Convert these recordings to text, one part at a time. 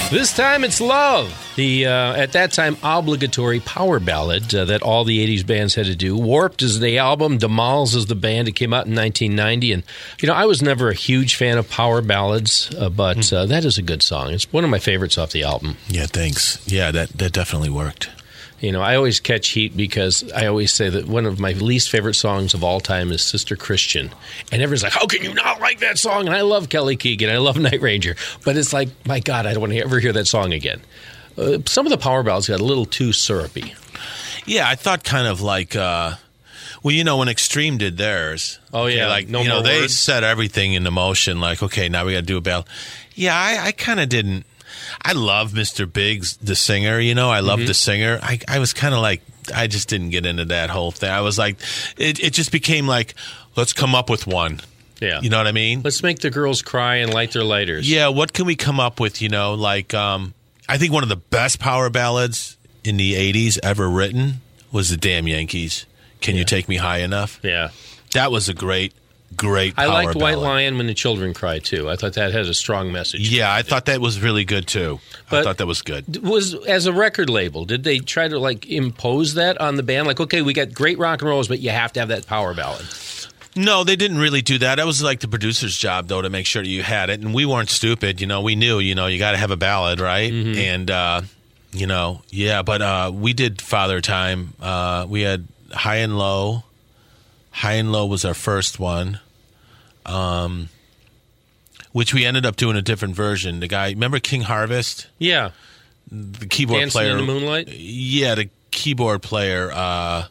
This time it's Love, the at that time obligatory power ballad that all the 80s bands had to do. Warped is the album, D'Mals is the band. It came out in 1990, and I was never a huge fan of power ballads, but that is a good song. It's one of my favorites off the album. Yeah, thanks. Yeah, that definitely worked. I always catch heat because I always say that one of my least favorite songs of all time is Sister Christian. And everyone's like, how can you not like that song? And I love Kelly Keegan. I love Night Ranger. But it's like, my God, I don't want to ever hear that song again. Some of the power ballads got a little too syrupy. Yeah, I thought kind of like, when Extreme did theirs. Oh, yeah. Okay, like, they set everything into motion. Like, okay, now we got to do a ballad. Yeah, I kind of didn't. I love Mr. Biggs, the singer, I love the singer. I was kind of like, I just didn't get into that whole thing. I was like, it just became like, let's come up with one. Yeah. You know what I mean? Let's make the girls cry and light their lighters. Yeah, what can we come up with, I think one of the best power ballads in the 80s ever written was the Damn Yankees. Can You Take Me High Enough? Yeah. That was a great power I liked White ballad. Lion When the Children Cry, too. I thought that had a strong message. Yeah, I thought that was really good, too. I thought that was good. As a record label, did they try to, impose that on the band? Like, okay, we got great rock and rolls, but you have to have that power ballad. No, they didn't really do that. That was like the producer's job, though, to make sure that you had it. And we weren't stupid. We knew, you got to have a ballad, right? Mm-hmm. And, but we did Father Time. We had High and Low. High and Low was our first one, which we ended up doing a different version. The guy, remember King Harvest? Yeah. The keyboard Dancing player. in the Moonlight? Yeah, the keyboard player, Ron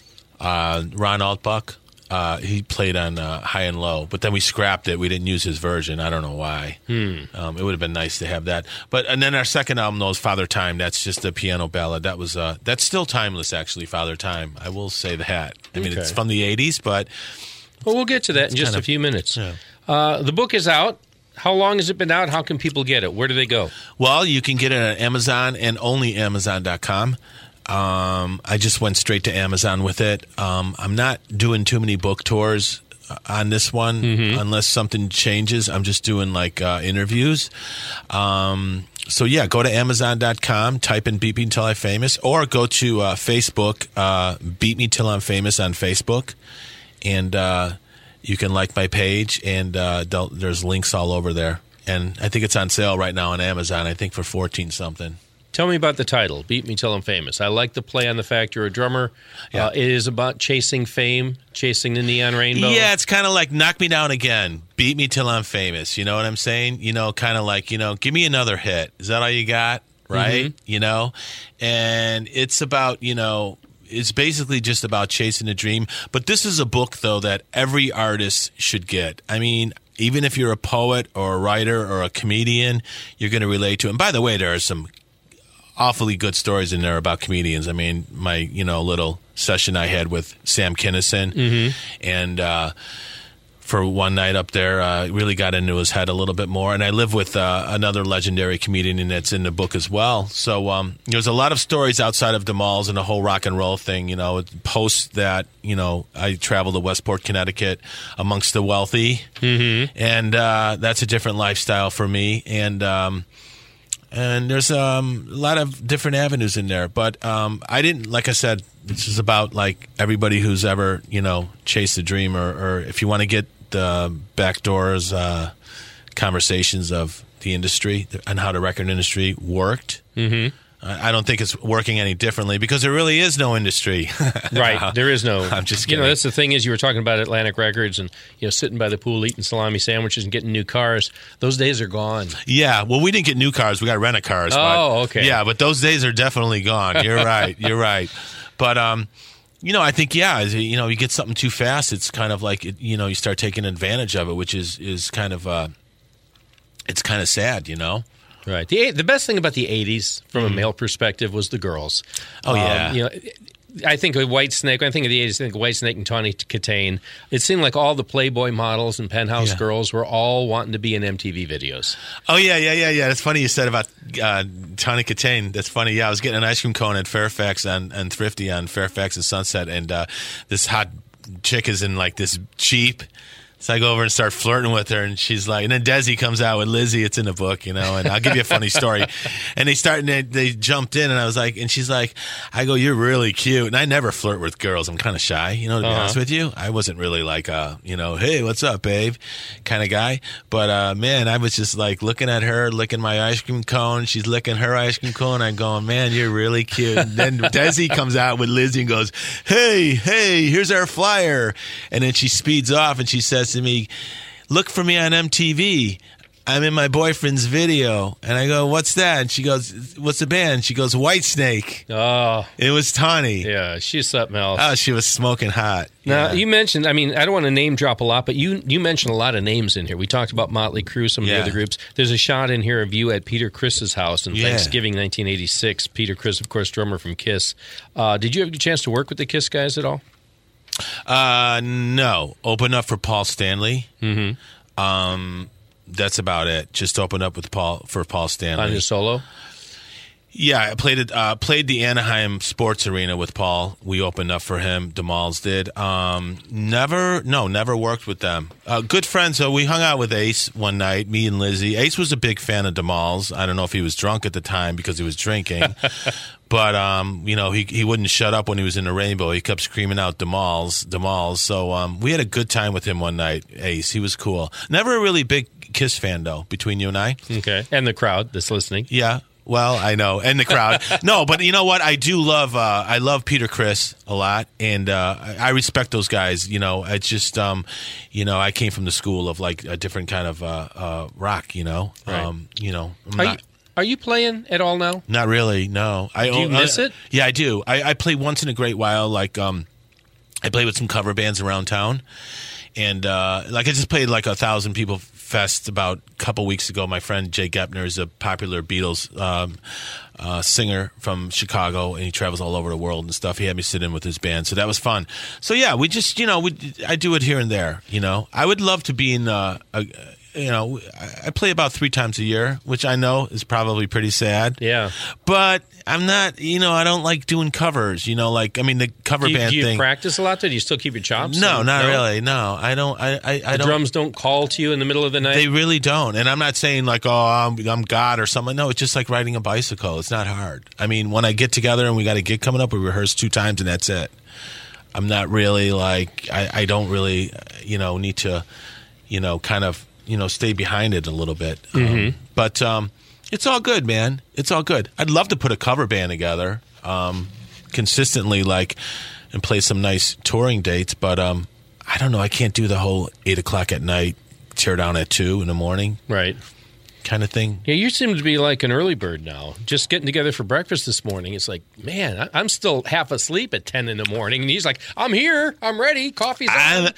Altbach. He played on High and Low, but then we scrapped it. We didn't use his version. I don't know why. It would have been nice to have that. And then our second album, though, is Father Time. That's just a piano ballad. That was that's still timeless, actually. Father Time. I will say that. I mean, it's from the '80s, but we'll get to that in just a few minutes. Yeah. The book is out. How long has it been out? How can people get it? Where do they go? Well, you can get it on Amazon and only Amazon.com. I just went straight to Amazon with it. I'm not doing too many book tours on this one unless something changes. I'm just doing interviews. So yeah, go to Amazon.com, type in Beat Me Till I'm Famous, or go to Facebook, Beat Me Till I'm Famous on Facebook, and you can like my page, and there's links all over there. And I think it's on sale right now on Amazon, I think for $14-something. Tell me about the title, Beat Me Till I'm Famous. I like the play on the fact you're a drummer. Yeah. It is about chasing fame, chasing the neon rainbow. Yeah, it's kind of like knock me down again, beat me till I'm famous. You know what I'm saying? Kind of like, give me another hit. Is that all you got? Right? And it's about, it's basically just about chasing a dream. But this is a book, though, that every artist should get. I mean, even if you're a poet or a writer or a comedian, you're going to relate to it. And by the way, there are some awfully good stories in there about comedians. I mean, my, little session I had with Sam Kinison, and for one night up there, really got into his head a little bit more. And I live with another legendary comedian, and that's in the book as well. So there's a lot of stories outside of D'Mals and the whole rock and roll thing. Post that, I travel to Westport, Connecticut amongst the wealthy, and that's a different lifestyle for me. And there's a lot of different avenues in there. But I didn't, like I said, this is about everybody who's ever, chased a dream, or if you want to get the backdoors conversations of the industry and how the record industry worked. I don't think it's working any differently because there really is no industry. Right. There is no. I'm just kidding. That's the thing is you were talking about Atlantic Records and, sitting by the pool eating salami sandwiches and getting new cars. Those days are gone. Yeah. Well, we didn't get new cars. We got rent-a-cars. Oh, okay. Yeah, but those days are definitely gone. You're right. You're right. But, I think, you get something too fast. It's kind of like, you start taking advantage of it, which is kind of, it's kind of sad, Right. The best thing about the 80s, from a male perspective, was the girls. Oh, yeah. I think of Whitesnake. When I think of the 80s, I think of Whitesnake and Tawny Katane. It seemed like all the Playboy models and Penthouse girls were all wanting to be in MTV videos. Oh, yeah. That's funny you said about Tawny Katane. That's funny. Yeah, I was getting an ice cream cone at Fairfax and Thrifty on Fairfax and Sunset, and this hot chick is in this cheap So I go over and start flirting with her, and she's like, and then Desi comes out with Lizzie. It's in the book, and I'll give you a funny story. And they jumped in, and I was like, and she's like, I go, you're really cute. And I never flirt with girls. I'm kind of shy, to be honest with you. I wasn't really like hey, what's up, babe, kind of guy. But man, I was just like looking at her, licking my ice cream cone. She's licking her ice cream cone. I'm going, man, you're really cute. And then Desi comes out with Lizzie and goes, hey, here's our flyer. And then she speeds off, and she says to me, look for me on MTV. I'm in my boyfriend's video. And I go, what's that? And she goes, what's the band? She goes, Whitesnake. Oh. It was Tawny. Yeah, she's something else. Oh, she was smoking hot. Now, you mentioned, I don't want to name drop a lot, but you mentioned a lot of names in here. We talked about Motley Crue, some of the other groups. There's a shot in here of you at Peter Criss's house in Thanksgiving 1986. Peter Criss, of course, drummer from Kiss. Did you have a chance to work with the Kiss guys at all? No. Open up for Paul Stanley. Mm-hmm. That's about it. Just open up with Paul Stanley. On his solo? Yeah, I played the Anaheim Sports Arena with Paul. We opened up for him. DeMals did. Never worked with them. Good friends, though. We hung out with Ace one night, me and Lizzie. Ace was a big fan of DeMals. I don't know if he was drunk at the time because he was drinking. But, he wouldn't shut up when he was in the Rainbow. He kept screaming out DeMals. So we had a good time with him one night, Ace. He was cool. Never a really big Kiss fan, though, between you and I. Okay. And the crowd that's listening. Yeah. Well, I know. And the crowd. No, but you know what? I do love I love Peter Criss a lot, and I respect those guys. It's just, I came from the school of like a different kind of rock, Right. Are you playing at all now? Not really, no. Do you miss it? Yeah, I do. I play once in a great while. Like, I play with some cover bands around town. And, I just played like 1,000 people fest about a couple weeks ago. My friend Jay Gepner is a popular Beatles singer from Chicago, and he travels all over the world and stuff. He had me sit in with his band, so that was fun. So, yeah, we just, I do it here and there, I would love to be in I play about 3 times a year, which I know is probably pretty sad. Yeah. But I'm not, I don't like doing covers, the cover band thing. Do you practice a lot? Do you still keep your chops? No, not really. No, I don't. I the don't. Drums don't call to you in the middle of the night? They really don't. And I'm not saying like, oh, I'm God or something. No, it's just like riding a bicycle. It's not hard. When I get together and we got a gig coming up, we rehearse 2 times and that's it. I'm not really like, I don't really, need to, kind of, stay behind it a little bit. Mm-hmm. But it's all good, man. It's all good. I'd love to put a cover band together consistently, and play some nice touring dates. But I don't know. I can't do the whole 8 o'clock at night, tear down at 2 in the morning. Right. Kind of thing. Yeah, you seem to be like an early bird now. Just getting together for breakfast this morning. It's like, man, I'm still half asleep at 10 in the morning. And he's like, I'm here. I'm ready. Coffee's on.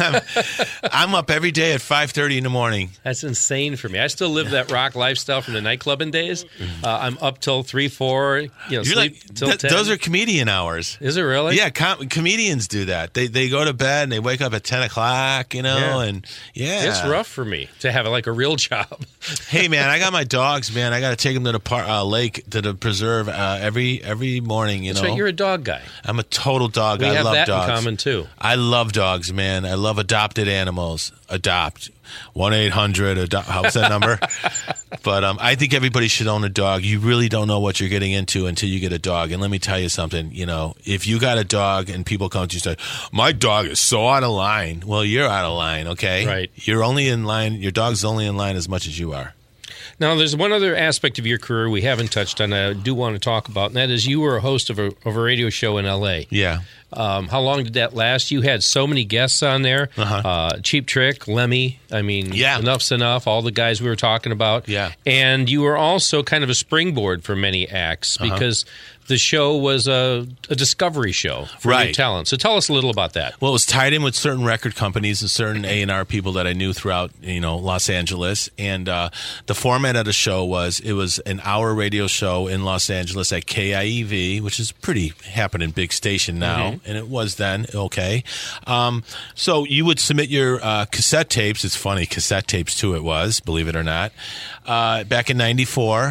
I'm up every day at 5:30 in the morning. That's insane for me. I still live that rock lifestyle from the nightclubbing days. I'm up till 3, 4, sleep till 10. Those are comedian hours. Is it really? Yeah, comedians do that. They go to bed and they wake up at 10 o'clock, and It's rough for me to have like a real job. Hey, man, I got my dogs, man. I got to take them to the lake, to the preserve every morning, That's right, you're a dog guy. I'm a total dog guy. We have I love that dogs. in common, too. I love dogs, man. I love adopted animals. Adopt. 1-800, how's that number? But I think everybody should own a dog. You really don't know what you're getting into until you get a dog. And let me tell you something, if you got a dog and people come to you and say, my dog is so out of line. Well, you're out of line, okay? Right. You're only in line, your dog's only in line as much as you are. Now, there's one other aspect of your career we haven't touched on that I do want to talk about, and that is you were a host of a radio show in L.A. Yeah. How long did that last? You had so many guests on there. Cheap Trick, Lemmy, Enough's Enough, all the guys we were talking about. Yeah. And you were also kind of a springboard for many acts because the show was a discovery show for new talent. So tell us a little about that. Well, it was tied in with certain record companies and certain A&R people that I knew throughout, Los Angeles. And the format of the show was an hour radio show in Los Angeles at KIEV, which is pretty happening big station now. And it was then, okay. So you would submit your cassette tapes. It's funny, cassette tapes too it was, believe it or not. Back in 94.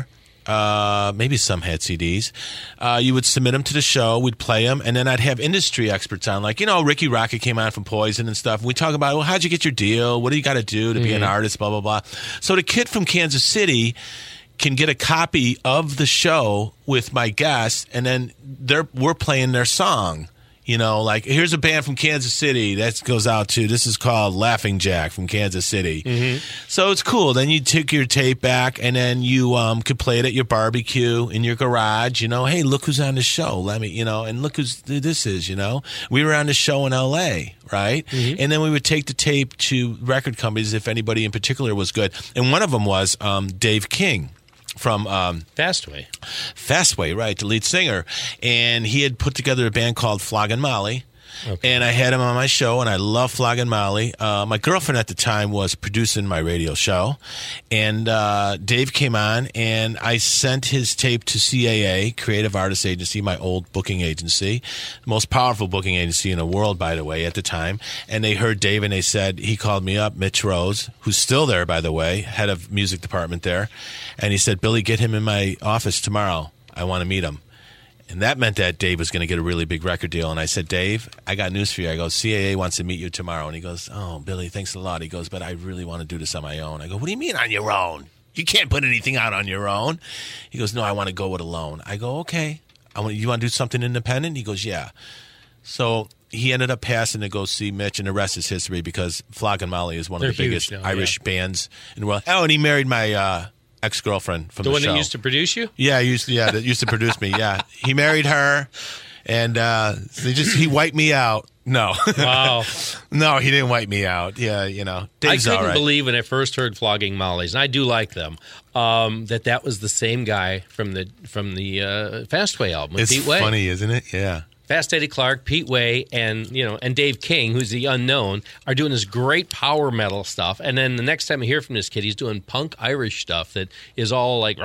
maybe some had CDs. You would submit them to the show. We'd play them, and then I'd have industry experts on, like, Ricky Rocket came on from Poison and stuff. We talk about, well, how'd you get your deal? What do you got to do to be an artist? Blah blah blah. So the kid from Kansas City can get a copy of the show with my guests, and then we're playing their song. Like, here's a band from Kansas City that goes out to, this is called Laughing Jack from Kansas City. Mm-hmm. So it's cool. Then you take your tape back, and then you could play it at your barbecue, in your garage. Hey, look who's on the show. Let me, and look who this is, We were on the show in L.A., right? Mm-hmm. And then we would take the tape to record companies if anybody in particular was good. And one of them was Dave King. From Fastway, right, the lead singer. And he had put together a band called Floggin' Molly. Okay. And I had him on my show, and I love Floggin' Molly. My girlfriend at the time was producing my radio show. And Dave came on, and I sent his tape to CAA, Creative Artists Agency, my old booking agency, the most powerful booking agency in the world, by the way, at the time. And they heard Dave, and they said, he called me up, Mitch Rose, who's still there, by the way, head of music department there. And he said, Billy, get him in my office tomorrow. I want to meet him. And that meant that Dave was going to get a really big record deal. And I said, Dave, I got news for you. I go, CAA wants to meet you tomorrow. And he goes, oh, Billy, thanks a lot. He goes, but I really want to do this on my own. I go, what do you mean on your own? You can't put anything out on your own. He goes, no, I want to go it alone. I go, okay. You want to do something independent? He goes, yeah. So he ended up passing to go see Mitch, and the rest is history, because Floggin' Molly is one of the biggest Irish bands in the world. Oh, and he married my ex-girlfriend from the show. The one that used to produce you? Yeah, that used to produce me, yeah. He married her, and he wiped me out. No. Wow. No, he didn't wipe me out. Yeah, Dave's I couldn't all right. believe when I first heard Flogging Molly's, and I do like them, that was the same guy from the Fastway album with Pete Way. It's funny, isn't it? Yeah. Fast Eddie Clarke, Pete Way, and Dave King, who's the unknown, are doing this great power metal stuff. And then the next time I hear from this kid, he's doing punk Irish stuff that is all like,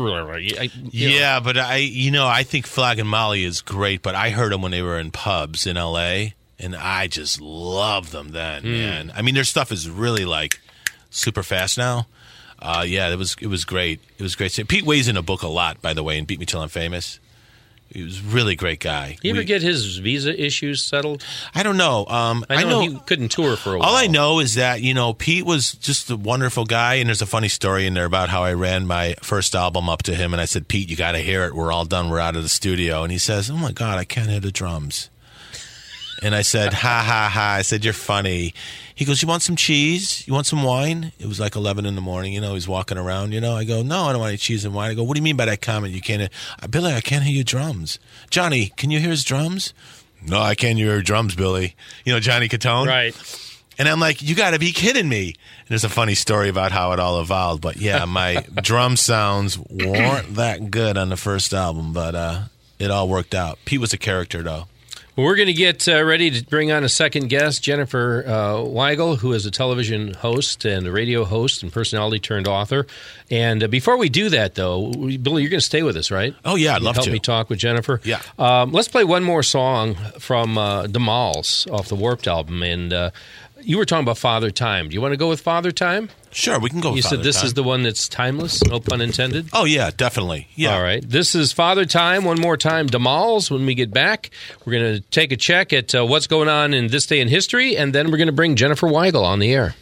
yeah. But I think Floggin' Molly is great. But I heard them when they were in pubs in L.A. and I just loved them then, man. I mean, their stuff is really like super fast now. Yeah, it was great. It was great. Pete Way's in a book a lot, by the way, and Beat Me Till I'm Famous. He was a really great guy. You ever get his visa issues settled? I don't know. I know he couldn't tour for a while. All I know is that, Pete was just a wonderful guy, and there's a funny story in there about how I ran my first album up to him, and I said, Pete, you got to hear it. We're all done. We're out of the studio. And he says, oh, my God, I can't hear the drums. And I said, ha, ha, ha. I said, you're funny. He goes, you want some cheese? You want some wine? It was like 11 in the morning. He's walking around. I go, no, I don't want any cheese and wine. I go, what do you mean by that comment? You can't hear? Billy, I can't hear your drums. Johnny, can you hear his drums? No, I can't hear your drums, Billy. Johnny Catone? Right. And I'm like, you got to be kidding me. And there's a funny story about how it all evolved. But, yeah, my drum sounds weren't that good on the first album. But it all worked out. Pete was a character, though. Well, we're going to get ready to bring on a second guest, Jennifer Weigel, who is a television host and a radio host and personality turned author. And before we do that, though, Billy, you're going to stay with us, right? Oh, yeah, I'd love to. Help me talk with Jennifer. Yeah. Let's play one more song from The Malls off the Warped album. And you were talking about Father Time. Do you want to go with Father Time? Sure, we can go with Father Time. You said this is the one that's timeless, no pun intended? Oh, yeah, definitely. Yeah. All right. This is Father Time. One more time, The Malls. When we get back, we're going to take a check at what's going on in this day in history, and then we're going to bring Jennifer Weigel on the air.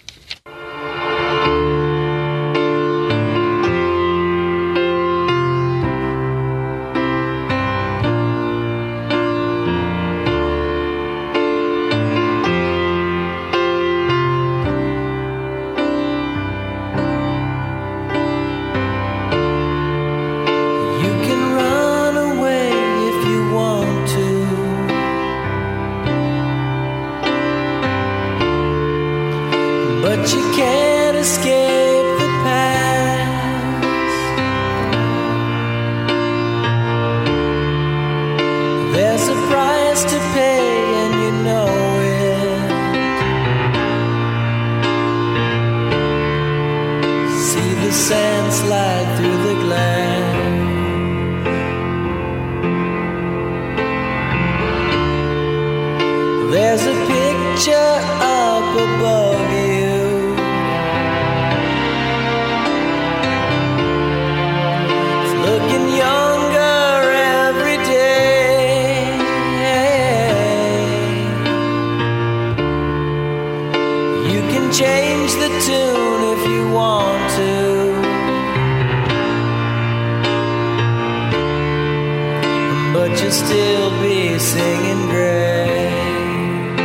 still be singing grace.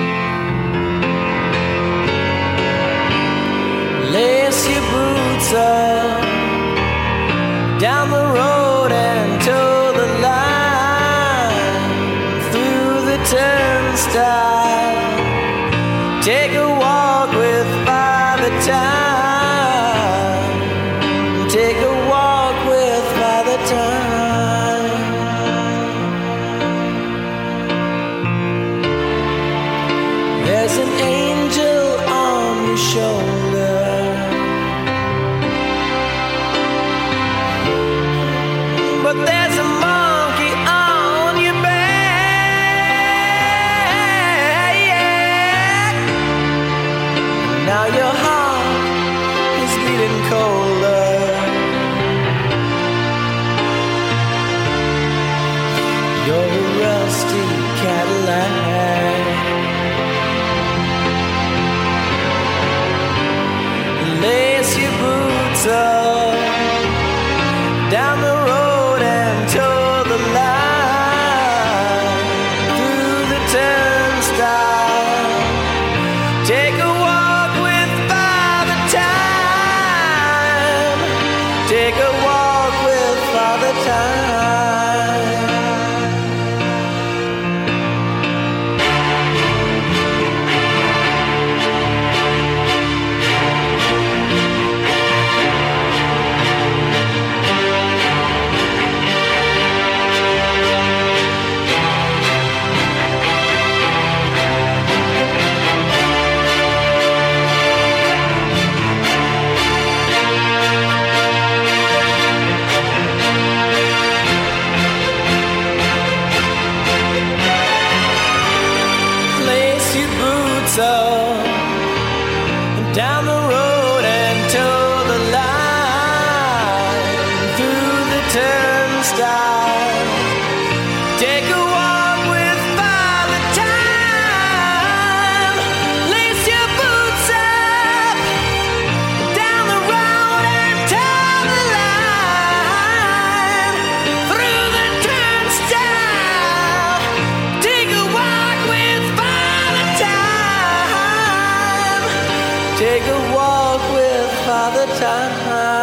Lace your boots up down the road and toe the line through the turnstile. Take a walk with Father Time. Take a walk with Father Time. There's an angel on your shoulder, but there's a monkey on your back. Now your heart is beating colder. You're a rusty Cadillac. Lace your boots up down the road and toe the line through the turnstile. Take a walk with Father Time. Take a walk with Father Time. Lace your boots up down the road and toe the line through the turnstile. Take a walk with Father Time. Lace your boots up down the road and toe the line through the turnstile. Take a walk with Father Time. Take a walk with Father Time.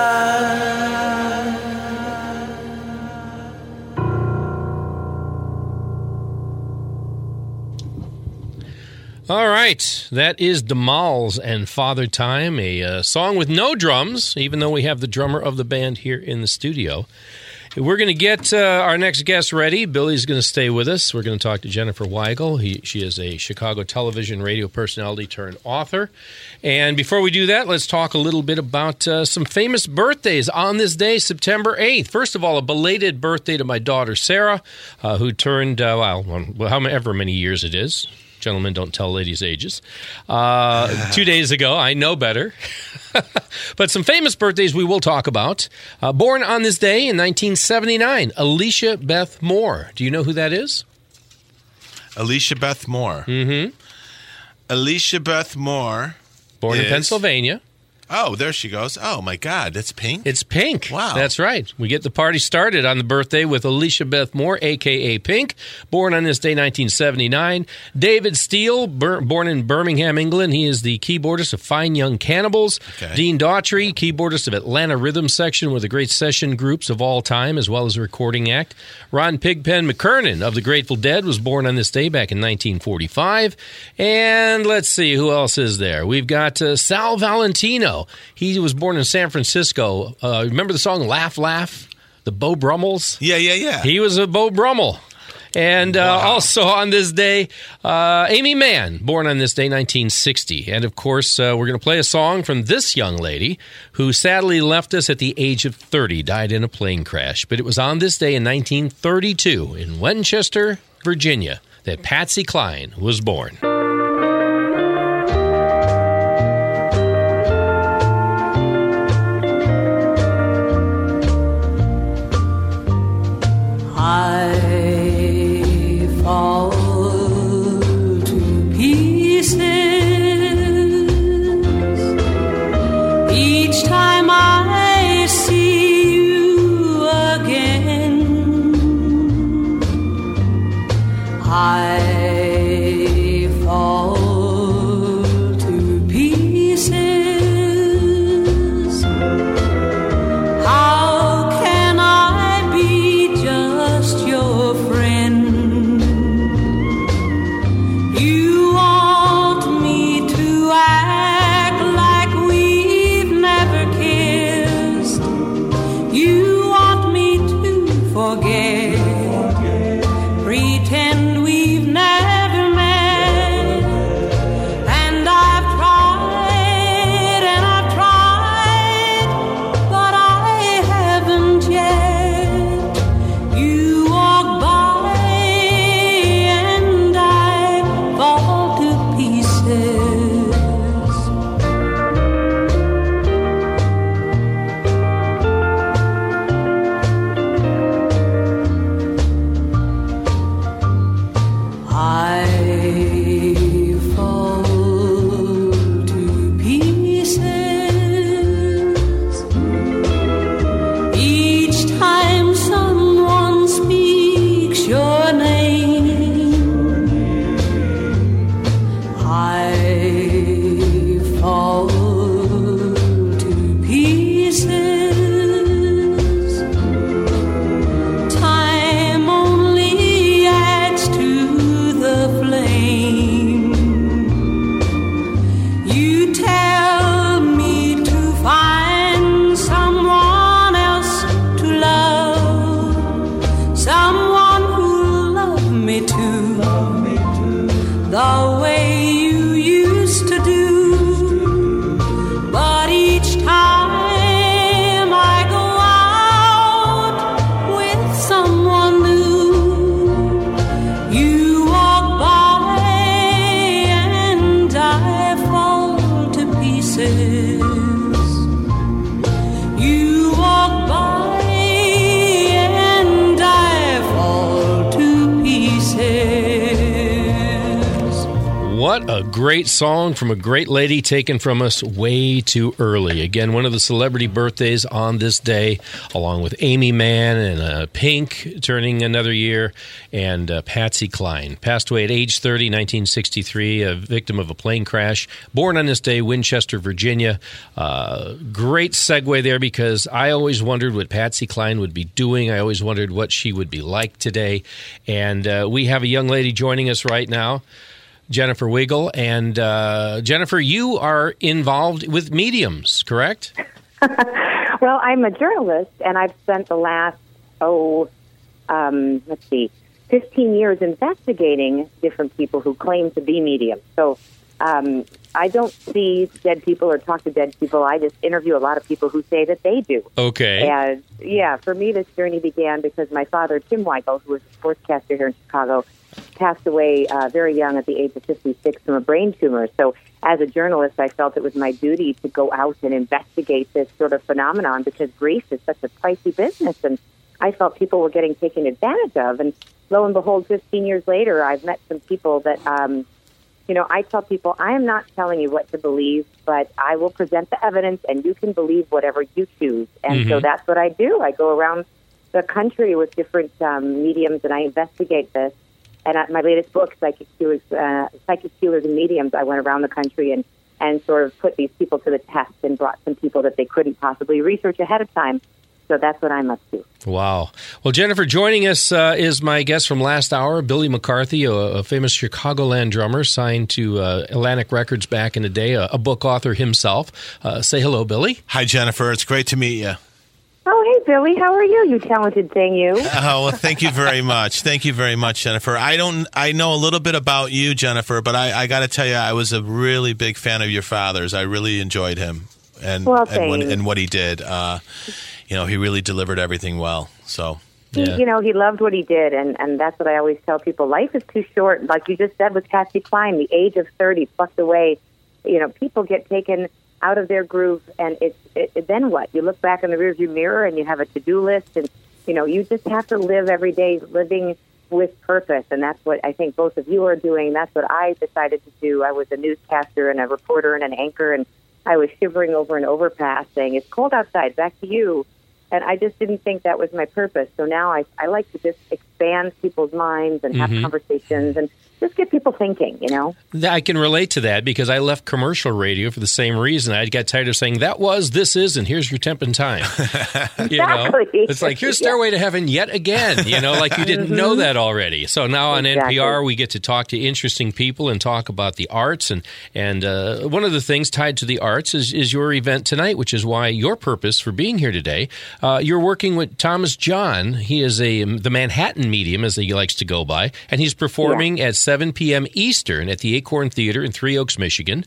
All right, that is D'Malls and Father Time, a song with no drums, even though we have the drummer of the band here in the studio. We're going to get our next guest ready. Billy's going to stay with us. We're going to talk to Jennifer Weigel. She is a Chicago television radio personality turned author. And before we do that, let's talk a little bit about some famous birthdays on this day, September 8th. First of all, a belated birthday to my daughter, Sarah, who turned, however many years it is. Gentlemen don't tell ladies' ages. 2 days ago, I know better. But some famous birthdays we will talk about. Born on this day in 1979, Alicia Beth Moore. Do you know who that is? Alicia Beth Moore. Mm-hmm. Alicia Beth Moore. Born in Pennsylvania. Oh, there she goes. Oh, my God. That's Pink? It's Pink. Wow. That's right. We get the party started on the birthday with Alicia Beth Moore, a.k.a. Pink, born on this day, 1979. David Steele, born in Birmingham, England. He is the keyboardist of Fine Young Cannibals. Okay. Dean Daughtry, keyboardist of Atlanta Rhythm Section, one of the great session groups of all time, as well as a recording act. Ron Pigpen McKernan of the Grateful Dead was born on this day back in 1945. And let's see, who else is there? We've got Sal Valentino. He was born in San Francisco. Remember the song Laugh, Laugh? The Beau Brummels? Yeah. He was a Beau Brummel. And also on this day, Amy Mann, born on this day, 1960. And, of course, we're going to play a song from this young lady who sadly left us at the age of 30, died in a plane crash. But it was on this day in 1932 in Winchester, Virginia, that Patsy Cline was born. I fall to pieces each time I see you again. a great song from a great lady taken from us way too early. Again, one of the celebrity birthdays on this day, along with Amy Mann and Pink turning another year, and Patsy Cline. Passed away at age 30, 1963, a victim of a plane crash. Born on this day, Winchester, Virginia. Great segue there, because I always wondered what Patsy Cline would be doing. I always wondered what she would be like today. And we have a young lady joining us right now, Jennifer Wiggle. And Jennifer, you are involved with mediums, correct? Well, I'm a journalist, and I've spent the last, 15 years investigating different people who claim to be mediums. So I don't see dead people or talk to dead people. I just interview a lot of people who say that they do. Okay. And, for me, this journey began because my father, Tim Weigel, who was a sportscaster here in Chicago, passed away very young at the age of 56 from a brain tumor. So as a journalist, I felt it was my duty to go out and investigate this sort of phenomenon, because grief is such a pricey business, and I felt people were getting taken advantage of. And lo and behold, 15 years later, I've met some people that, I tell people, I am not telling you what to believe, but I will present the evidence, and you can believe whatever you choose. And so that's what I do. I go around the country with different mediums, and I investigate this. And my latest book, Psychic Healers and Mediums, I went around the country and sort of put these people to the test and brought some people that they couldn't possibly research ahead of time. So that's what I'm up to. Wow. Well, Jennifer, joining us is my guest from last hour, Billy McCarthy, a famous Chicagoland drummer signed to Atlantic Records back in the day, a book author himself. Say hello, Billy. Hi, Jennifer. It's great to meet you. Oh, hey, Billy. How are you, you talented thing, you? Oh, well, thank you very much. Thank you very much, Jennifer. I know a little bit about you, Jennifer, but I got to tell you, I was a really big fan of your father's. I really enjoyed him and what he did. He really delivered everything well. So, he loved what he did, and that's what I always tell people. Life is too short. Like you just said with Patsy Cline, the age of 30 plucked away. People get taken out of their groove, and then what? You look back in the rearview mirror, and you have a to-do list, and you just have to live every day living with purpose, and that's what I think both of you are doing. That's what I decided to do. I was a newscaster and a reporter and an anchor, and I was shivering over an overpass saying, "It's cold outside, back to you." And I just didn't think that was my purpose. So now I like to just expand people's minds and have conversations and just get people thinking, I can relate to that, because I left commercial radio for the same reason. I got tired of saying, this is, and here's your temp and time. Exactly. It's like, here's Stairway to Heaven yet again, like you didn't know that already. So now on NPR, we get to talk to interesting people and talk about the arts. And one of the things tied to the arts is your event tonight, which is why your purpose for being here today. You're working with Thomas John. He is the Manhattan medium, as he likes to go by, and he's performing at 7 p.m. Eastern at the Acorn Theater in Three Oaks, Michigan.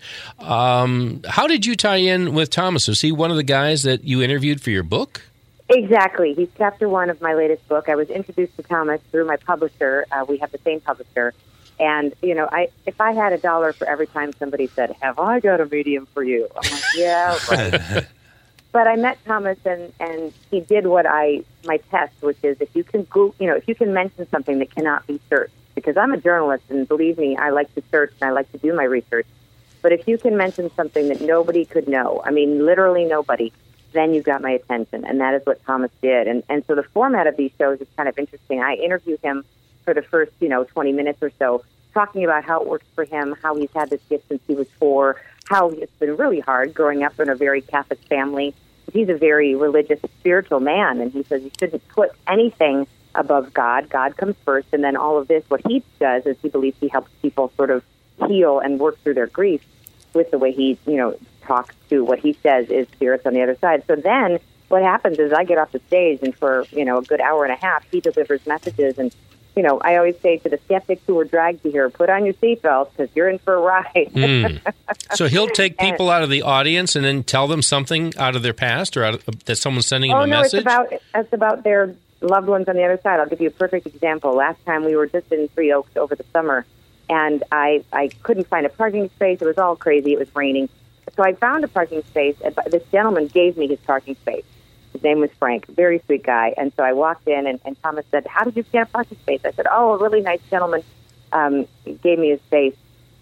How did you tie in with Thomas? Was he one of the guys that you interviewed for your book? Exactly. He's chapter 1 of my latest book. I was introduced to Thomas through my publisher. We have the same publisher. And, if I had $1 for every time somebody said, "Have I got a medium for you?" I'm like, yeah, right. But I met Thomas, and he did my test, which is if you can mention something that cannot be searched, because I'm a journalist, and believe me, I like to search and I like to do my research. But if you can mention something that nobody could know, literally nobody, then you've got my attention, and that is what Thomas did. And so the format of these shows is kind of interesting. I interview him for the first, 20 minutes or so, talking about how it works for him, how he's had this gift since he was 4, how it's been really hard growing up in a very Catholic family. He's a very religious, spiritual man, and he says you shouldn't put anything above God. God comes first, and then all of this, what he does is he believes he helps people sort of heal and work through their grief with the way he, talks to what he says is spirits on the other side. So then what happens is I get off the stage, and for, a good hour and a half, he delivers messages. And, I always say to the skeptics who were dragged to here, put on your seatbelts because you're in for a ride. So he'll take people out of the audience and then tell them something out of their past or that someone's sending them a message? It's about their loved ones on the other side. I'll give you a perfect example. Last time we were just in Three Oaks over the summer, and I couldn't find a parking space. It was all crazy. It was raining. So I found a parking space. This gentleman gave me his parking space. His name was Frank, very sweet guy. And so I walked in, and Thomas said, "How did you get a parking space?" I said, "Oh, a really nice gentleman gave me his space."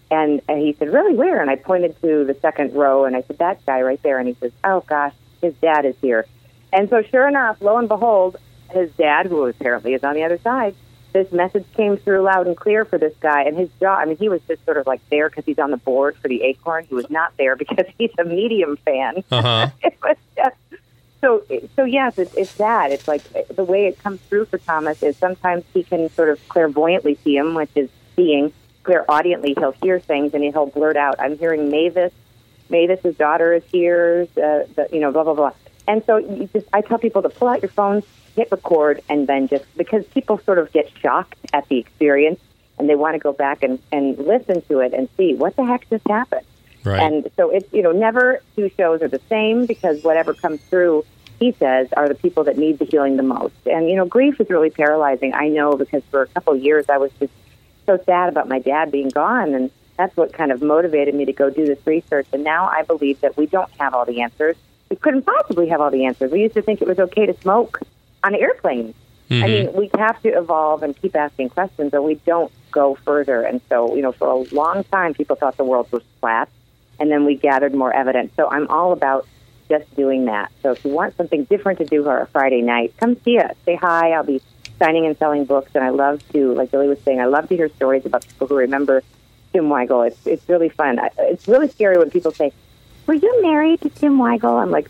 And he said, really, where? And I pointed to the second row, and I said, that guy right there. And he says, oh, gosh, his dad is here. And so sure enough, lo and behold, his dad, who apparently is on the other side, this message came through loud and clear for this guy. And his jaw, I mean, he was just sort of like there because he's on the board for the Acorn. He was not there because he's a Medium fan. Uh-huh. It was just... So yes, it's that. It's like the way it comes through for Thomas is sometimes he can sort of clairvoyantly see him, which is seeing. Clairaudiently, he'll hear things and he'll blurt out, I'm hearing Mavis. Mavis's daughter is here, blah, blah, blah. And so I tell people to pull out your phones, hit record, and then just, because people sort of get shocked at the experience and they want to go back and listen to it and see what the heck just happened. Right. And so it's, never two shows are the same, because whatever comes through, he says, are the people that need the healing the most. And, grief is really paralyzing. I know, because for a couple of years I was just so sad about my dad being gone, and that's what kind of motivated me to go do this research. And now I believe that we don't have all the answers. We couldn't possibly have all the answers. We used to think it was okay to smoke on airplanes. Mm-hmm. I mean, we have to evolve and keep asking questions, or we don't go further. And so, for a long time, people thought the world was flat, and then we gathered more evidence. So I'm all about just doing that. So if you want something different to do for a Friday night, come see us. Say hi. I'll be signing and selling books, and I love to, like Billy was saying, I love to hear stories about people who remember Tim Weigel. It's really fun. It's really scary when people say, were you married to Tim Weigel? I'm like,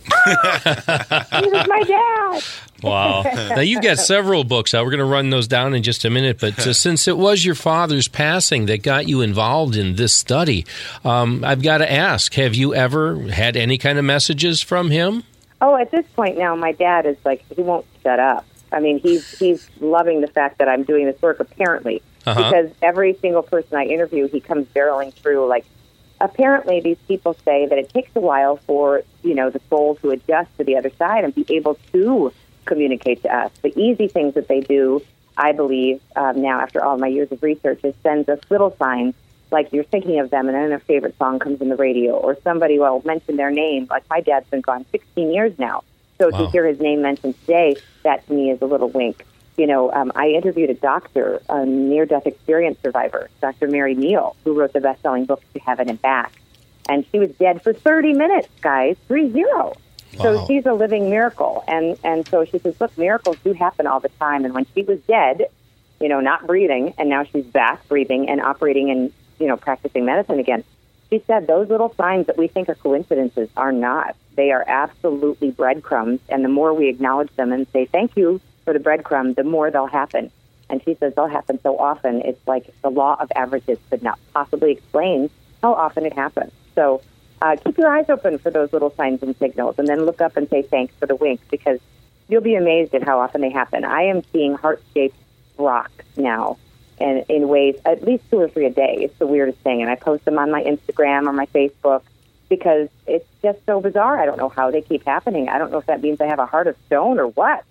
he was my dad. Wow. Now, you've got several books out. We're going to run those down in just a minute. But since it was your father's passing that got you involved in this study, I've got to ask, have you ever had any kind of messages from him? Oh, at this point now, my dad is like, he won't shut up. I mean, he's loving the fact that I'm doing this work, apparently, because every single person I interview, he comes barreling through, like, apparently these people say that it takes a while for, the soul to adjust to the other side and be able to communicate to us. The easy things that they do, I believe, now after all my years of research, is sends us little signs, like you're thinking of them and then their favorite song comes in the radio, or somebody will mention their name. Like my dad's been gone 16 years now. So to hear his name mentioned today, that to me is a little wink. I interviewed a doctor, a near-death experience survivor, Dr. Mary Neal, who wrote the best-selling book, To Heaven and Back. And she was dead for 30 minutes, guys, 30. Wow. So she's a living miracle. And so she says, look, miracles do happen all the time. And when she was dead, not breathing, and now she's back breathing and operating and, practicing medicine again, she said those little signs that we think are coincidences are not. They are absolutely breadcrumbs. And the more we acknowledge them and say thank you for the breadcrumb, the more they'll happen. And she says they'll happen so often, it's like the law of averages could not possibly explain how often it happens. So keep your eyes open for those little signs and signals, and then look up and say thanks for the wink, because you'll be amazed at how often they happen. I am seeing heart-shaped rocks now, and in ways, at least 2 or 3 a day. It's the weirdest thing. And I post them on my Instagram or my Facebook, because it's just so bizarre. I don't know how they keep happening. I don't know if that means I have a heart of stone or what.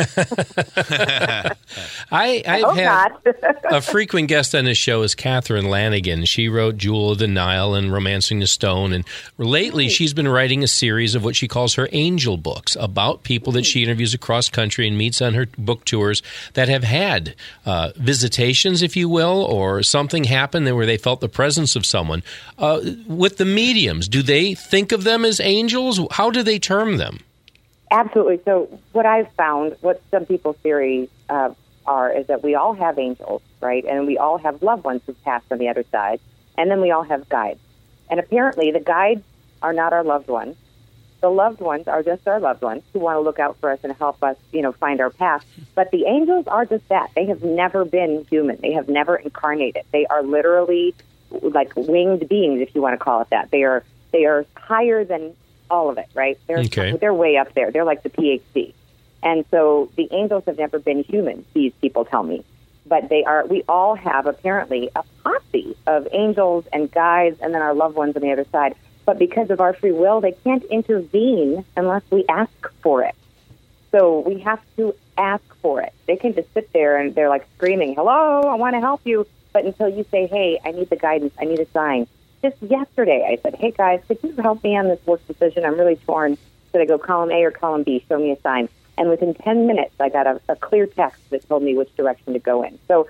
I've had a frequent guest on this show is Catherine Lanigan. She wrote Jewel of the Nile and Romancing the Stone. And lately she's been writing a series of what she calls her angel books about people that she interviews across country and meets on her book tours that have had visitations, if you will, or something happened where they felt the presence of someone. With the mediums, do they think of them as angels? How do they term them? Absolutely. So what I've found, what some people's theories are, is that we all have angels, right? And we all have loved ones who've passed on the other side. And then we all have guides. And apparently the guides are not our loved ones. The loved ones are just our loved ones who want to look out for us and help us, find our path. But the angels are just that. They have never been human. They have never incarnated. They are literally like winged beings, if you want to call it that. They are higher than all of it, right? They're way up there. They're like the PhD. And so the angels have never been human, these people tell me. But we all have apparently a posse of angels and guides and then our loved ones on the other side. But because of our free will, they can't intervene unless we ask for it. So we have to ask for it. They can just sit there and they're like screaming, hello, I want to help you. But until you say, hey, I need the guidance, I need a sign. Just yesterday, I said, hey, guys, could you help me on this work decision? I'm really torn. Should I go column A or column B? Show me a sign. And within 10 minutes, I got a clear text that told me which direction to go in. So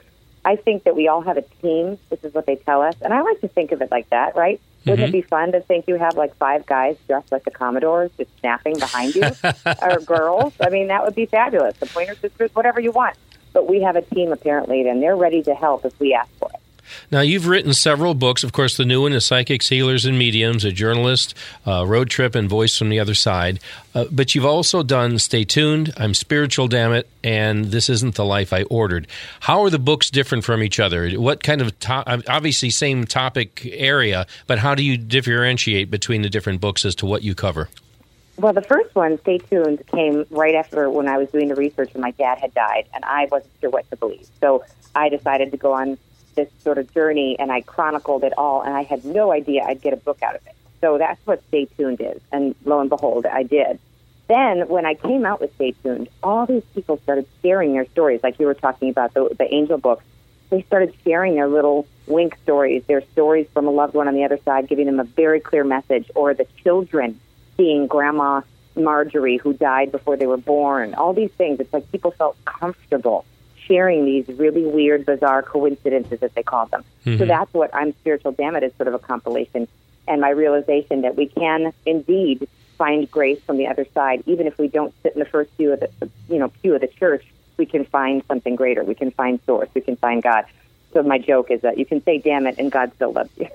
I think that we all have a team. This is what they tell us. And I like to think of it like that, right? Wouldn't it be fun to think you have like 5 guys dressed like the Commodores just snapping behind you? Or girls? I mean, that would be fabulous. The Pointer Sisters, whatever you want. But we have a team, apparently, and they're ready to help if we ask for it. Now, you've written several books. Of course, the new one is Psychics, Healers, and Mediums, A Journalist, Road Trip, and Voice from the Other Side. But you've also done Stay Tuned, I'm Spiritual, Damn It, and This Isn't the Life I Ordered. How are the books different from each other? What kind of, obviously same topic area, but how do you differentiate between the different books as to what you cover? Well, the first one, Stay Tuned, came right after when I was doing the research and my dad had died, and I wasn't sure what to believe. So I decided to go on this sort of journey, and I chronicled it all, and I had no idea I'd get a book out of it. So that's what Stay Tuned is, and lo and behold, I did. Then, when I came out with Stay Tuned, all these people started sharing their stories, like you were talking about the angel books. They started sharing their little wink stories, their stories from a loved one on the other side, giving them a very clear message, or the children seeing Grandma Marjorie, who died before they were born, all these things. It's like people felt comfortable sharing these really weird, bizarre coincidences, as they call them. So that's what I'm Spiritual, Damn It is sort of a compilation, and my realization that we can indeed find grace from the other side, even if we don't sit in the first pew of the church. We can find something greater. We can find source. We can find God. So my joke is that you can say "damn it" and God still loves you.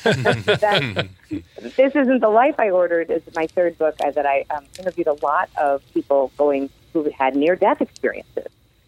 This Isn't the Life I Ordered is my third book that I interviewed a lot of people who had near-death experiences.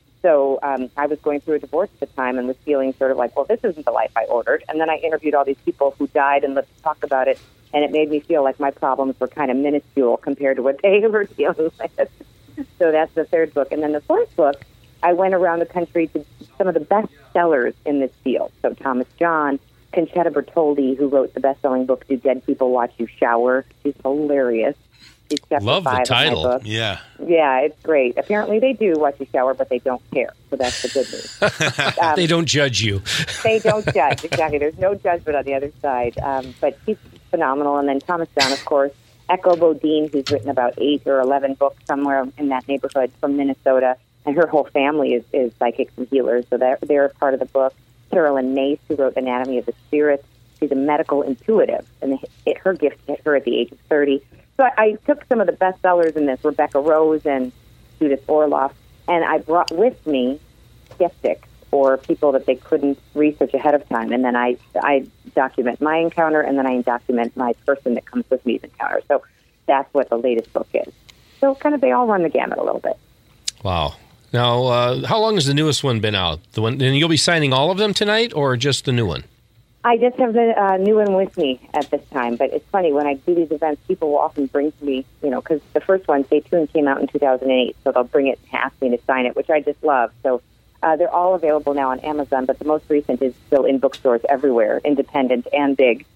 So I was going through a divorce at the time and was feeling sort of like, well, this isn't the life I ordered. And then I interviewed all these people who died and let's talk about it. And it made me feel like my problems were kind of minuscule compared to what they were dealing with. So that's the third book. And then the fourth book, I went around the country to some of the best sellers in this field. So Thomas John, Conchetta Bertoldi, who wrote the best-selling book, Do Dead People Watch You Shower? She's hilarious. She's chapter Love 5 the title. of my book. Yeah. Yeah, it's great. Apparently they do watch you shower, but they don't care. So that's the good news. They don't judge you. They don't judge, exactly. There's no judgment on the other side. But she's phenomenal. And then Thomas John, of course, Echo Bodine, who's written about 8 or 11 books somewhere in that neighborhood from Minnesota. And her whole family is psychics and healers, so they're a part of the book. Carolyn Mace, who wrote Anatomy of the Spirit. She's a medical intuitive, and her gift hit her at the age of 30. So I took some of the best sellers in this, Rebecca Rose and Judith Orloff, and I brought with me skeptics or people that they couldn't research ahead of time. And then I document my encounter, and then I document my person that comes with me's encounter. So that's what the latest book is. So kind of they all run the gamut a little bit. Wow. Now, how long has the newest one been out? The one, and you'll be signing all of them tonight, or just the new one? I just have the new one with me at this time, but it's funny, when I do these events, people will often bring to me, because the first one, Stay Tuned, came out in 2008, so they'll bring it and ask me to sign it, which I just love. So they're all available now on Amazon, but the most recent is still in bookstores everywhere, independent and big.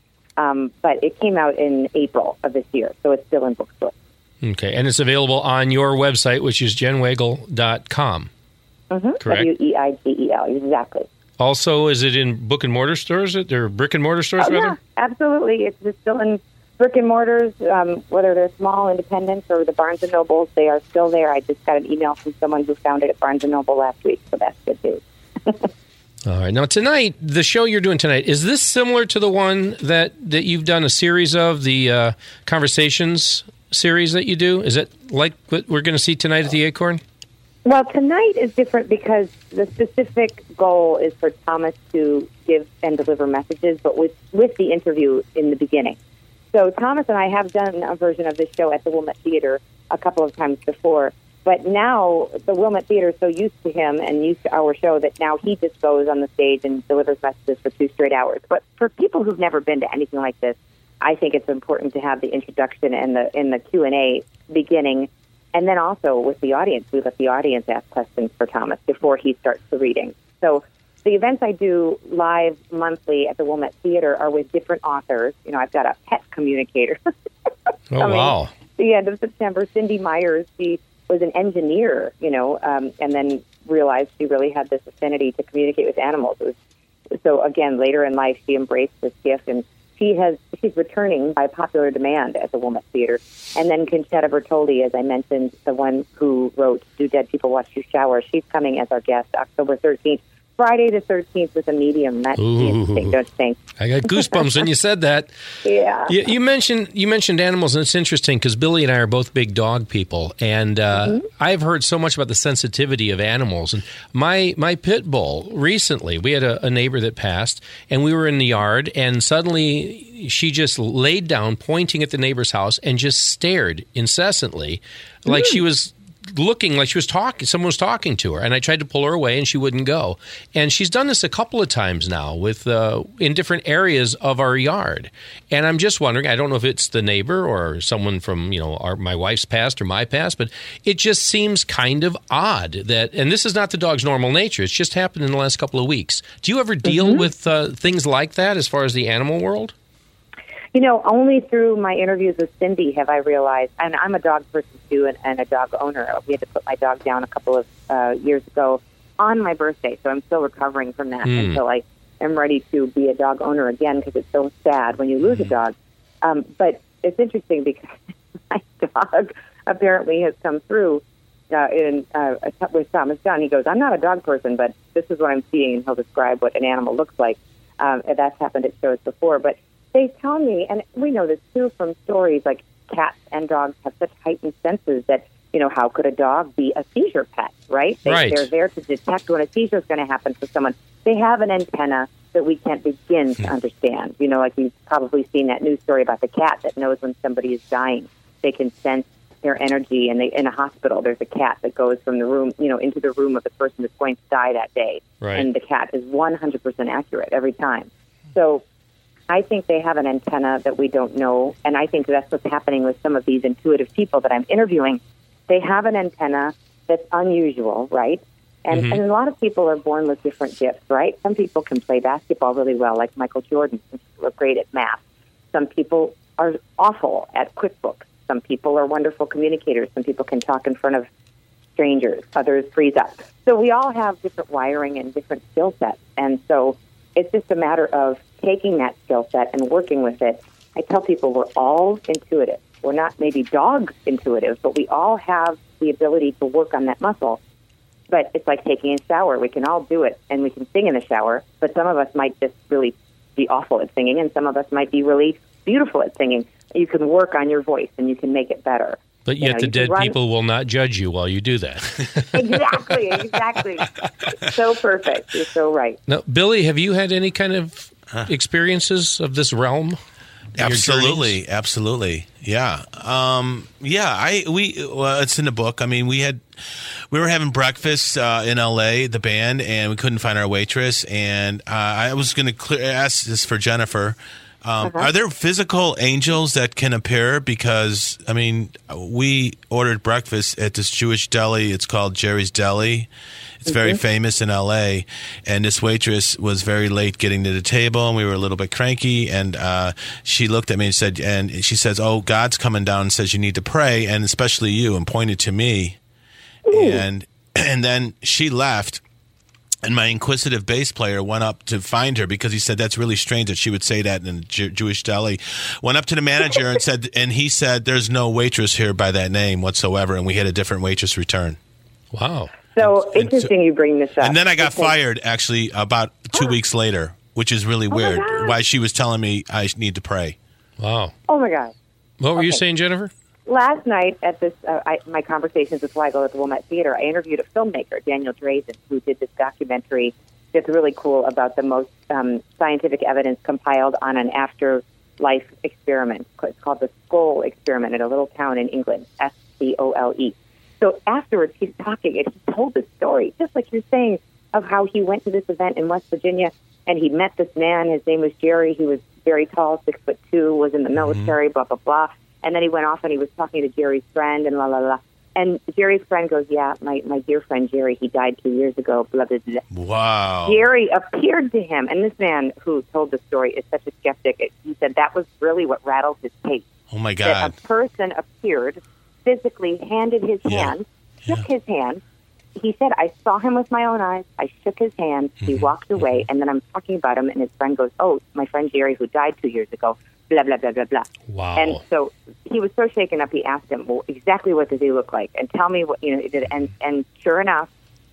But it came out in April of this year, so it's still in bookstores. Okay, and it's available on your website, which is jenweigel.com. Correct? Weigel, exactly. Also, is it in book and mortar stores, or brick and mortar stores, rather? Yeah, absolutely. It's still in brick and mortars, whether they're small independents or the Barnes & Nobles, they are still there. I just got an email from someone who found it at Barnes & Noble last week, so that's good news. All right. Now, tonight, the show you're doing tonight, is this similar to the one that you've done a series of, the Conversations series that you do? Is it like what we're going to see tonight at the Acorn? Well, tonight is different because the specific goal is for Thomas to give and deliver messages, but with the interview in the beginning. So Thomas and I have done a version of this show at the Wilmette Theater a couple of times before, but now the Wilmette Theater is so used to him and used to our show that now he just goes on the stage and delivers messages for 2 straight hours. But for people who've never been to anything like this, I think it's important to have the introduction and the Q&A beginning. And then also with the audience, we let the audience ask questions for Thomas before he starts the reading. So the events I do live monthly at the Wilmette Theater are with different authors. I've got a pet communicator. Wow. At the end of September, Cindy Myers, she was an engineer, and then realized she really had this affinity to communicate with animals. So again, later in life, she embraced this gift, and she's returning by popular demand at the Wilmette Theater. And then Conchetta Bertoldi, as I mentioned, the one who wrote Do Dead People Watch You Shower, she's coming as our guest October 13th. Friday the 13th with a medium. That's interesting, don't you think? I got goosebumps when you said that. Yeah. You mentioned animals, and it's interesting because Billy and I are both big dog people, and I've heard so much about the sensitivity of animals. And my pit bull recently, we had a neighbor that passed, and we were in the yard, and suddenly she just laid down, pointing at the neighbor's house, and just stared incessantly, like she was looking like she was talking. Someone was talking to her, and I tried to pull her away, and she wouldn't go. And she's done this a couple of times now with in different areas of our yard. And I'm just wondering. I don't know if it's the neighbor or someone from my wife's past or my past, but it just seems kind of odd that. And this is not the dog's normal nature. It's just happened in the last couple of weeks. Do you ever deal with things like that as far as the animal world? Only through my interviews with Cindy have I realized, and I'm a dog person too and a dog owner. We had to put my dog down a couple of years ago on my birthday, so I'm still recovering from that until I am ready to be a dog owner again because it's so sad when you lose a dog. But it's interesting because my dog apparently has come through with Thomas John. He goes, I'm not a dog person, but this is what I'm seeing, and he'll describe what an animal looks like. That's happened at shows before, but they tell me, and we know this too from stories, like cats and dogs have such heightened senses that, how could a dog be a seizure pet, right? They're there to detect when a seizure is going to happen for someone. They have an antenna that we can't begin to understand. Like you've probably seen that news story about the cat that knows when somebody is dying. They can sense their energy, and in a hospital, there's a cat that goes from the room, into the room of the person that's going to die that day. Right. And the cat is 100% accurate every time. So I think they have an antenna that we don't know, and I think that's what's happening with some of these intuitive people that I'm interviewing. They have an antenna that's unusual, right? And a lot of people are born with different gifts, right? Some people can play basketball really well, like Michael Jordan. Some people are great at math. Some people are awful at QuickBooks. Some people are wonderful communicators. Some people can talk in front of strangers. Others freeze up. So we all have different wiring and different skill sets, and so it's just a matter of taking that skill set and working with it. I tell people we're all intuitive. We're not maybe dog intuitive, but we all have the ability to work on that muscle. But it's like taking a shower. We can all do it, and we can sing in the shower, but some of us might just really be awful at singing, and some of us might be really beautiful at singing. You can work on your voice, and you can make it better. But yet the dead people will not judge you while you do that. Exactly. It's so perfect. You're so right. Now, Billy, have you had any kind of experiences of this realm? Absolutely. Yeah. It's in the book. I mean, we were having breakfast in LA, the band, and we couldn't find our waitress. And I was going to ask this for Jennifer. Are there physical angels that can appear? Because, I mean, we ordered breakfast at this Jewish deli. It's called Jerry's Deli. It's very famous in L.A., and this waitress was very late getting to the table, and we were a little bit cranky, and she looked at me and she says, oh, God's coming down and says you need to pray, and especially you, and pointed to me. And then she left. And my inquisitive bass player went up to find her because he said that's really strange that she would say that in a Jewish deli. Went up to the manager and he said there's no waitress here by that name whatsoever, and we had a different waitress return. Wow. So interesting you bring this up. And then I got fired actually about 2 weeks later, which is really weird. Why she was telling me I need to pray. Wow. Oh my God. What were you saying, Jennifer? Last night at this, my Conversations with Weigel at the Wilmette Theater, I interviewed a filmmaker, Daniel Drazen, who did this documentary that's really cool about the most scientific evidence compiled on an afterlife experiment. It's called the Scole Experiment in a little town in England, Scole. So afterwards, he's talking, and he told the story, just like you're saying, of how he went to this event in West Virginia, and he met this man. His name was Jerry. He was very tall, 6'2", was in the military, blah, blah, blah. And then he went off and he was talking to Jerry's friend and la, la, la. And Jerry's friend goes, yeah, my dear friend Jerry, he died 2 years ago, blah, blah, blah. Wow. Jerry appeared to him. And this man who told the story is such a skeptic. He said that was really what rattled his case. Oh, my God. That a person appeared, physically handed his hand, shook his hand. He said, I saw him with my own eyes. I shook his hand. He walked away. And then I'm talking about him, and his friend goes, oh, my friend Jerry who died 2 years ago. Blah, blah, blah, blah, blah. Wow. And so he was so shaken up, he asked him, well, exactly what does he look like? And tell me what, you know, and sure enough,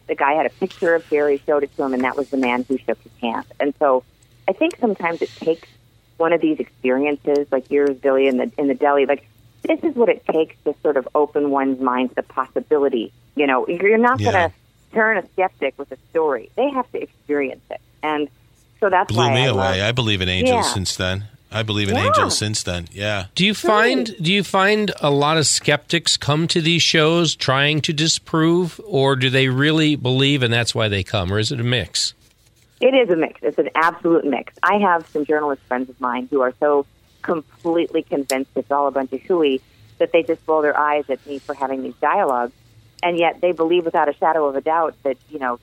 The guy had a picture of Jerry, showed it to him, and that was the man who shook his hand. And so I think sometimes it takes one of these experiences, like yours, Billy, in the deli. Like, this is what it takes to sort of open one's mind to the possibility. You know, you're not going to turn a skeptic with a story. They have to experience it. And so that's blew why me I away. I believe in angels Yeah. since then. I believe in angels since then. Yeah. Do you find a lot of skeptics come to these shows trying to disprove, or do they really believe and that's why they come, or is it a mix? It is a mix. It's an absolute mix. I have some journalist friends of mine who are so completely convinced it's all a bunch of hooey that they just roll their eyes at me for having these dialogues, and yet they believe without a shadow of a doubt that, you know,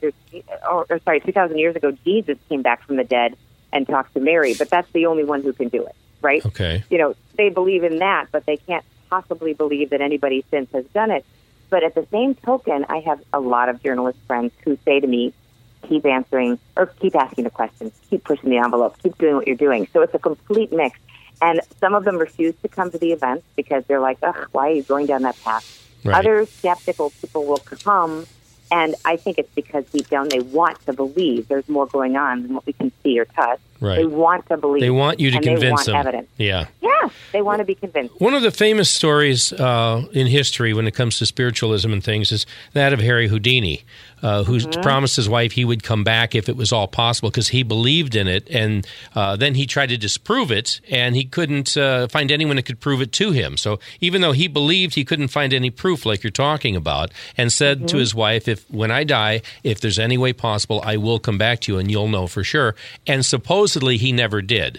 2,000 years ago, Jesus came back from the dead and talked to Mary, but that's the only one who can do it, right? Okay. You know, they believe in that, but they can't possibly believe that anybody since has done it. But at the same token, I have a lot of journalist friends who say to me, keep answering or keep asking the questions, keep pushing the envelope, keep doing what you're doing. So it's a complete mix. And some of them refuse to come to the events because they're like, ugh, why are you going down that path? Right. Other skeptical people will come, and I think it's because deep down they want to believe there's more going on than what we can see or touch. Right. They want to believe. They want you to and convince they want them. Evidence. Yeah. Yeah, they want to be convinced. One of the famous stories in history when it comes to spiritualism and things is that of Harry Houdini, who promised his wife he would come back if it was all possible because he believed in it. And then he tried to disprove it, and he couldn't find anyone that could prove it to him. So even though he believed, he couldn't find any proof like you're talking about, and said to his wife, when I die, if there's any way possible, I will come back to you and you'll know for sure. And supposedly he never did.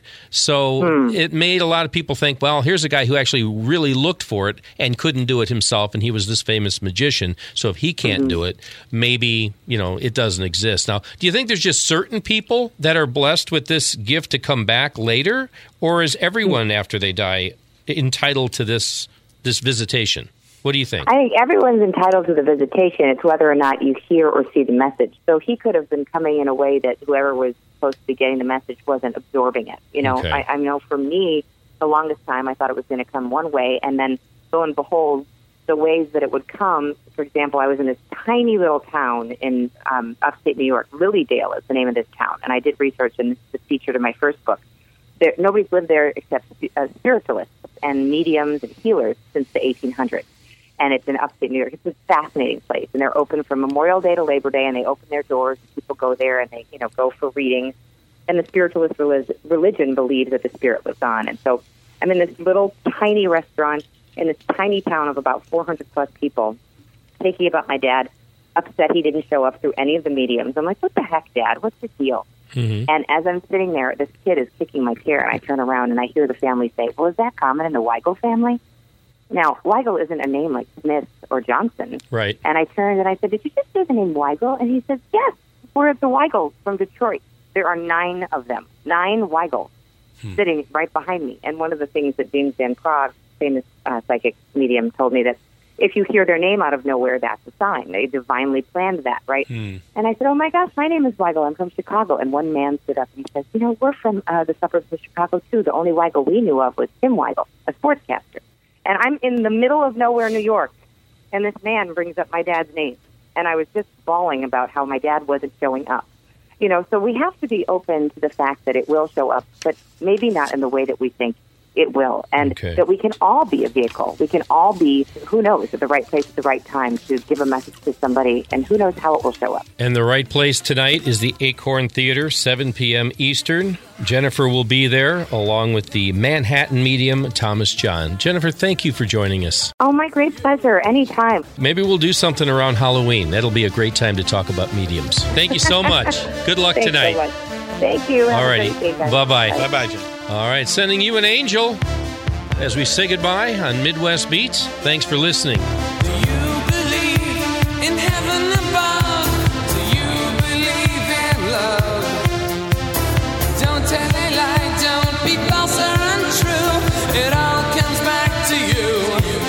So it made a lot of people think, well, here's a guy who actually really looked for it and couldn't do it himself, and he was this famous magician. So if he can't do it, maybe, you know, it doesn't exist. Now, do you think there's just certain people that are blessed with this gift to come back later, or is everyone after they die entitled to this visitation? What do you think? I think everyone's entitled to the visitation. It's whether or not you hear or see the message. So he could have been coming in a way that whoever was supposed to be getting the message wasn't absorbing it. You know, Okay. I know for me, the longest time I thought it was going to come one way, and then lo and behold, the ways that it would come. For example, I was in this tiny little town in upstate New York. Lilydale is the name of this town, and I did research, and this is the feature to my first book. Nobody's lived there except spiritualists and mediums and healers since the 1800s. And it's in upstate New York. It's a fascinating place, and they're open from Memorial Day to Labor Day, and they open their doors. People go there, and they, you know, go for readings. And the spiritualist religion believes that the spirit lives on. And so I'm in this little tiny restaurant in this tiny town of about 400-plus people, thinking about my dad, upset he didn't show up through any of the mediums. I'm like, what the heck, Dad? What's the deal? And as I'm sitting there, this kid is kicking my chair, and I turn around, and I hear the family say, well, is that common in the Weigel family? Now, Weigel isn't a name like Smith or Johnson. Right. And I turned and I said, did you just say the name Weigel? And he said, yes, we're at the Weigels from Detroit. There are 9 of them, 9 Weigels sitting right behind me. And one of the things that James Van Praagh, famous psychic medium, told me that if you hear their name out of nowhere, that's a sign. They divinely planned that, right? And I said, oh, my gosh, my name is Weigel. I'm from Chicago. And one man stood up and he says, you know, we're from the suburbs of Chicago, too. The only Weigel we knew of was Tim Weigel, a sportscaster. And I'm in the middle of nowhere, New York, and this man brings up my dad's name. And I was just bawling about how my dad wasn't showing up. You know, so we have to be open to the fact that it will show up, but maybe not in the way that we think it will. And that we can all be a vehicle. We can all be, who knows, at the right place at the right time to give a message to somebody, and who knows how it will show up. And the right place tonight is the Acorn Theater, 7 p.m. Eastern. Jennifer will be there, along with the Manhattan medium, Thomas John. Jennifer, thank you for joining us. Oh, my great pleasure. Anytime. Maybe we'll do something around Halloween. That'll be a great time to talk about mediums. Thank you so much. Good luck Thanks tonight. so much. Thank you. Have All a righty. great day, guys. Bye-bye. Bye-bye, Jen. All right, sending you an angel as we say goodbye on Midwest Beats. Thanks for listening. Do you believe in heaven above? Do you believe in love? Don't tell a lie, don't be false or untrue. It all comes back to you.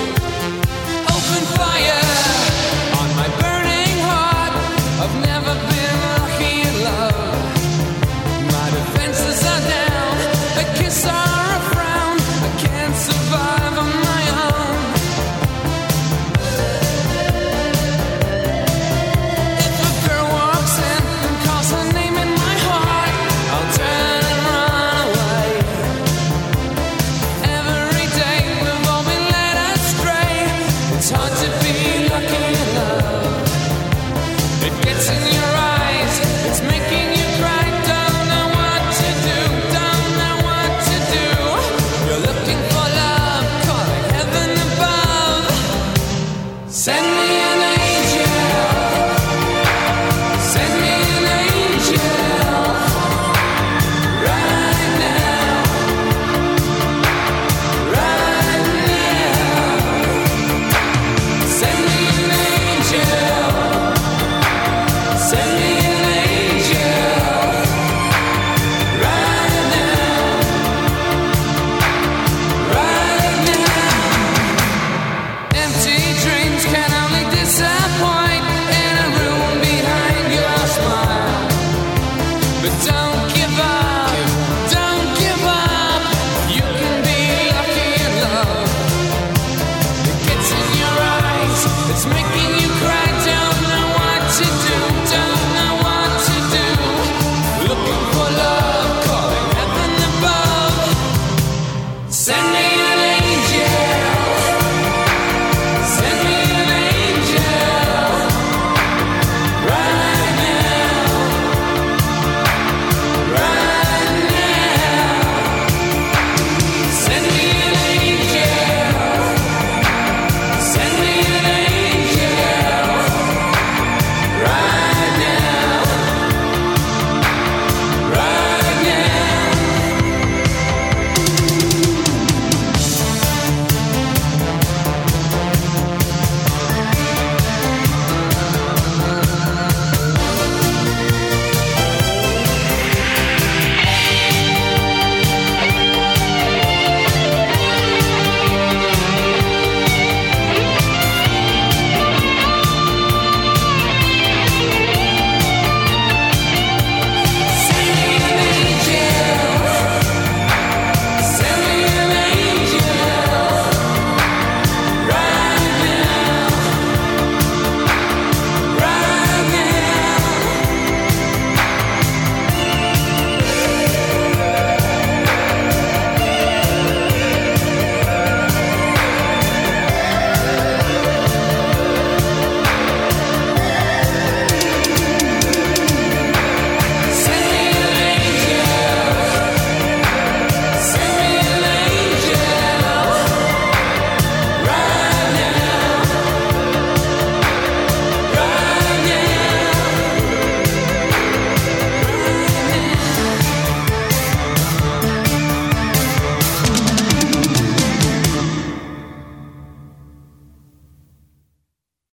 Open fire on my burning heart. I've never been lucky in love. My defenses are down, a kiss or a frown. I can't survive on my own. It's hard to be lucky in love. It gets in your eyes, it's making you cry. Don't know what to do, don't know what to do. You're looking for love, calling heaven above. Send me an